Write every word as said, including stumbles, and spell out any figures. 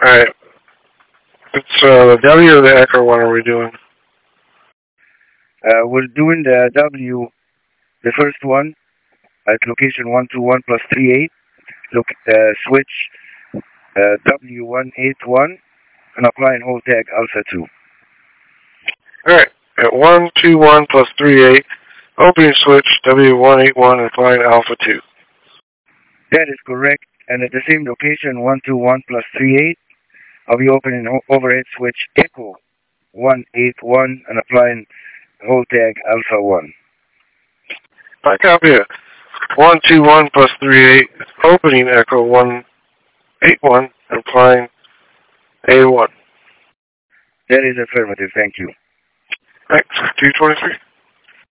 Alright. It's uh, the W or the Echo one are we doing? Uh, we're doing the W, the first one, at location one two one plus three eight. Look, uh, switch uh, W one eight one and applying hold tag alpha two. Alright. At one two one plus three eight, opening switch W one eight one and applying alpha two. That is correct. And at the same location, one two one plus three eight, I'll be opening overhead switch echo one eight one and applying hold tag alpha one. I copy it. one two one plus three eight, opening echo one eight one and applying A one. That is affirmative. Thank you. Thanks. two twenty-three.